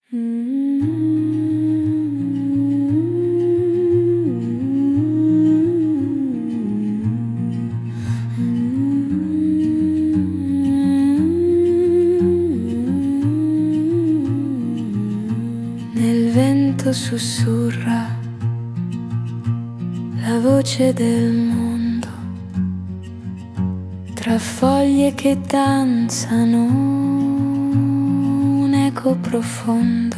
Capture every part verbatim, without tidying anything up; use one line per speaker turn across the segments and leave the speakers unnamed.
Nel vento sussurra la voce del mondo, tra foglie che danzano un eco profondo,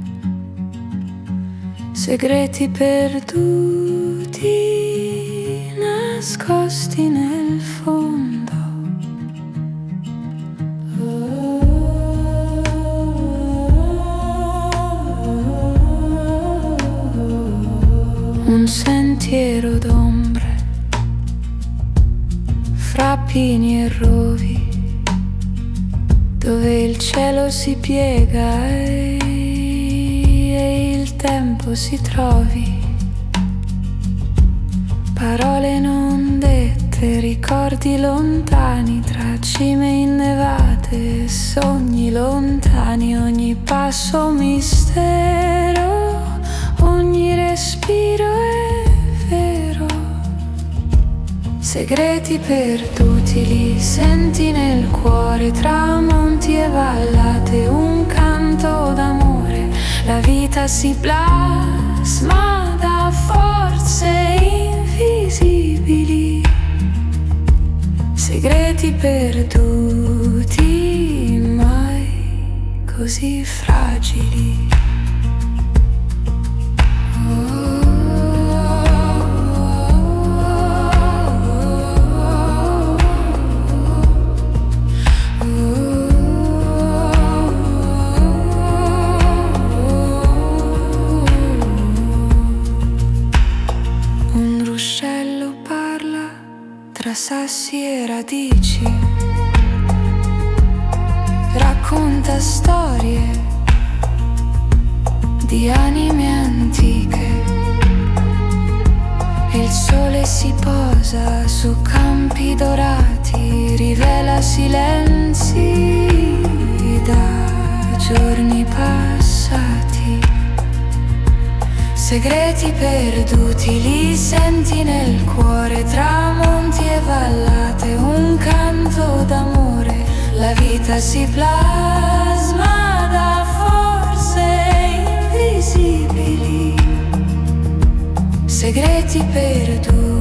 segreti perduti nascosti nel fondo. Un sentiero d'ombre fra pini e rovi, dove il cielo si piega e, e il tempo si trovi. Parole non dette, ricordi lontani tra cime innevate, sogni lontani, ogni passo mistero, ogni respiro è vero. Segreti perduti li senti nel cuore, tra monti e vallate, un canto d'amore. La vita si plasma da forze invisibili. Segreti perduti, mai così fragili. Tra sassi e radici racconta storie di anime antiche, e il sole si posa su campi dorati, rivela silenzi da giorni passati. Segreti perduti li senti nel cuore, tra monti e vallate, un canto d'amore. La vita si plasma da forze invisibili. Segreti perduti.